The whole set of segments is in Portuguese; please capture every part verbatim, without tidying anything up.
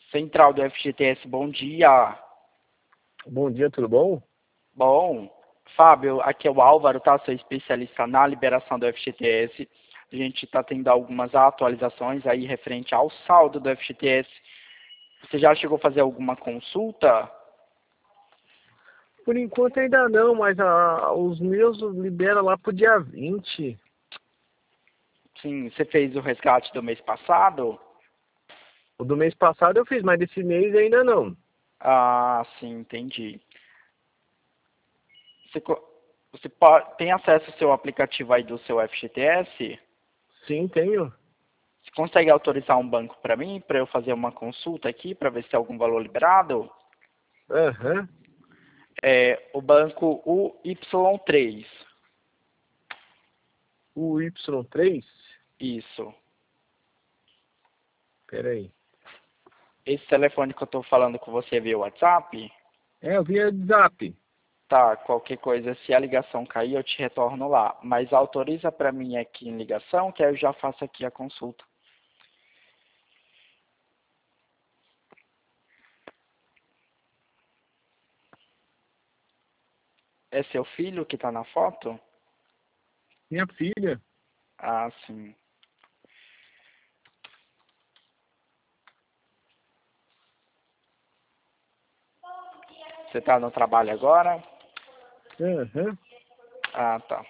Central do F G T S, bom dia. Bom dia, tudo bom? Bom, Fábio, aqui é o Álvaro, tá? Sou especialista na liberação do F G T S. A gente está tendo algumas atualizações aí referente ao saldo do F G T S. Você já chegou a fazer alguma consulta? Por enquanto ainda não, mas a, os meus libera lá pro dia vinte. Sim, você fez o resgate do mês passado? O do mês passado eu fiz, mas desse mês ainda não. Ah, sim, entendi. Você, co- você po- tem acesso ao seu aplicativo aí do seu F G T S? Sim, tenho. Você consegue autorizar um banco para mim, para eu fazer uma consulta aqui, para ver se tem algum valor liberado? Aham. É o banco U Y três. O Y três? Isso. Pera aí. Esse telefone que eu estou falando com você é via WhatsApp? É, eu vi a Zap. Tá, qualquer coisa, se a ligação cair, eu te retorno lá. Mas autoriza para mim aqui em ligação, que aí eu já faço aqui a consulta. É seu filho que está na foto? Minha filha. Ah, sim. Você está no trabalho agora? Aham. Ah, tá.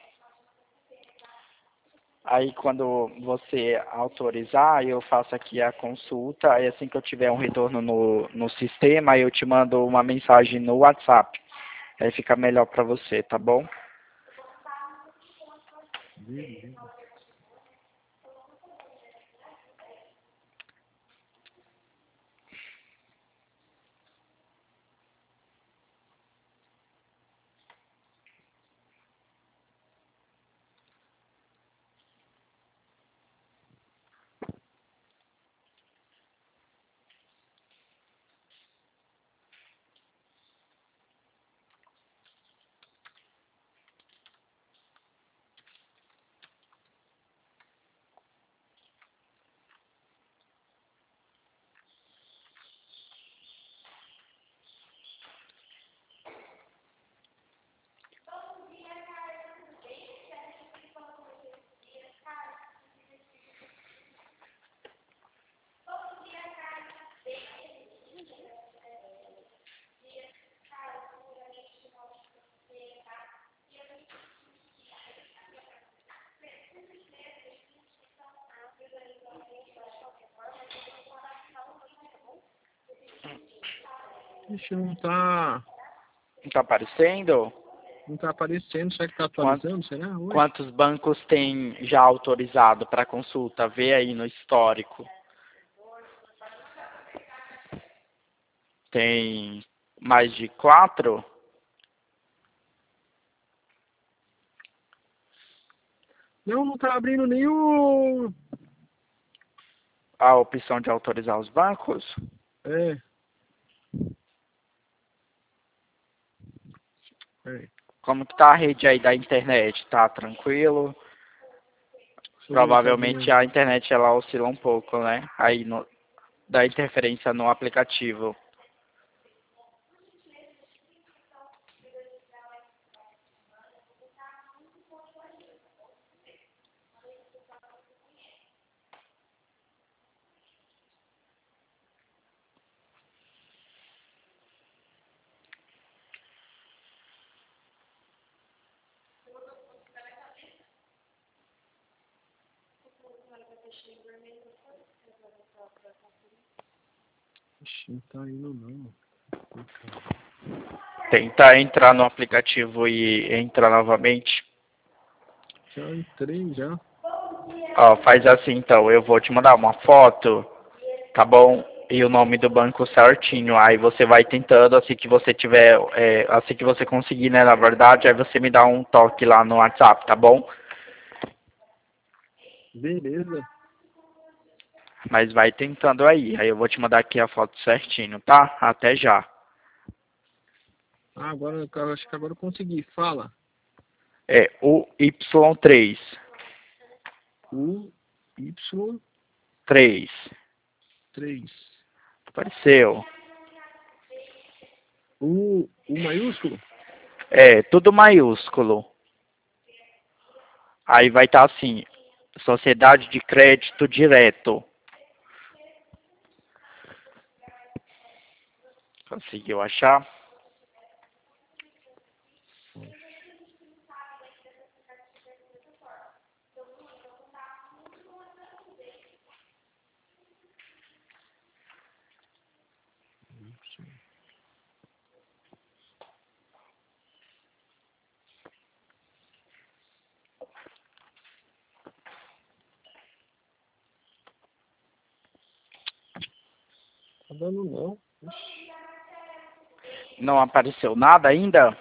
Aí quando você autorizar, eu faço aqui a consulta, aí assim que eu tiver um retorno no, no sistema, eu te mando uma mensagem no WhatsApp. Aí fica melhor para você, tá bom? Beleza. Ixi, não tá, Não tá aparecendo? não tá aparecendo. Será que tá Quant- atualizando? Será? Hoje? Quantos bancos tem já autorizado para consulta? Vê aí no histórico. Tem mais de quatro? Não, não tá abrindo nem o... A opção de autorizar os bancos? É. Pera aí. Como que tá a rede aí da internet? Tá tranquilo? Deixa eu ver aqui Provavelmente a agora. internet ela oscila um pouco, né? Aí no, dá interferência no aplicativo. Ixi, não tá indo não. Tentar entrar no aplicativo e entrar novamente. Já entrei, já. Ó, faz assim então, eu vou te mandar uma foto, tá bom? E o nome do banco certinho. Aí você vai tentando, assim que você tiver, é, assim que você conseguir, né, na verdade, aí você me dá um toque lá no WhatsApp, tá bom? Beleza. Mas vai tentando aí. Aí eu vou te mandar aqui a foto certinho, tá? Até já. Ah, agora, eu acho que agora eu consegui. Fala. É o Y três. U Y três. três. Apareceu. O, o maiúsculo? É, tudo maiúsculo. Aí vai estar assim, Sociedade de Crédito Direto. Conseguiu achar? Tá dando não. Ixi. Não apareceu nada ainda?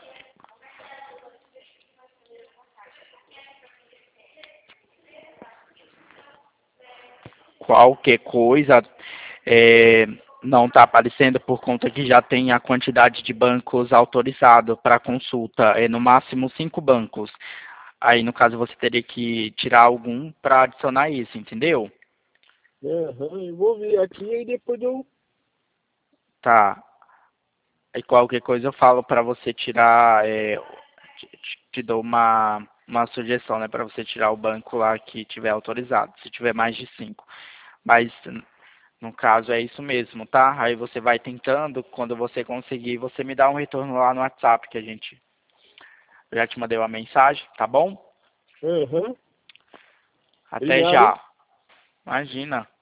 Qualquer coisa é, não está aparecendo por conta que já tem a quantidade de bancos autorizados para consulta, é no máximo cinco bancos. Aí, no caso, você teria que tirar algum para adicionar isso, entendeu? Aham, eu vou ver aqui e depois eu... Tá. Aí, qualquer coisa eu falo para você tirar, é, te, te- te dou uma, uma sugestão, né, para você tirar o banco lá que tiver autorizado, se tiver mais de cinco. Mas, no caso, é isso mesmo, tá? Aí você vai tentando, quando você conseguir, você me dá um retorno lá no WhatsApp, que a gente eu já te mandei uma mensagem, tá bom? Aham, Até obrigado, hein? já. Imagina.